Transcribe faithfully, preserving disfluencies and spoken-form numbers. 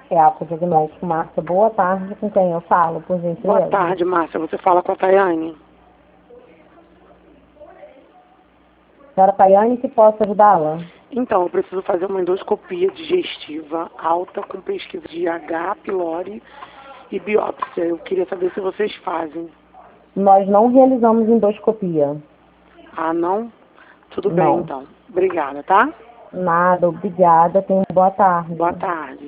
É autodiagnóstico, Márcia. Boa tarde, com quem eu falo, por gentileza? Boa tarde, Márcia. Você fala com a Tayane. Senhora Tayane, que posso ajudá-la? Então, eu preciso fazer uma endoscopia digestiva alta com pesquisa de H. pylori e biópsia. Eu queria saber se vocês fazem. Nós não realizamos endoscopia. Ah, não? Tudo bem, Não. então. Obrigada, tá? Nada, obrigada. Tenha uma boa tarde. Boa tarde.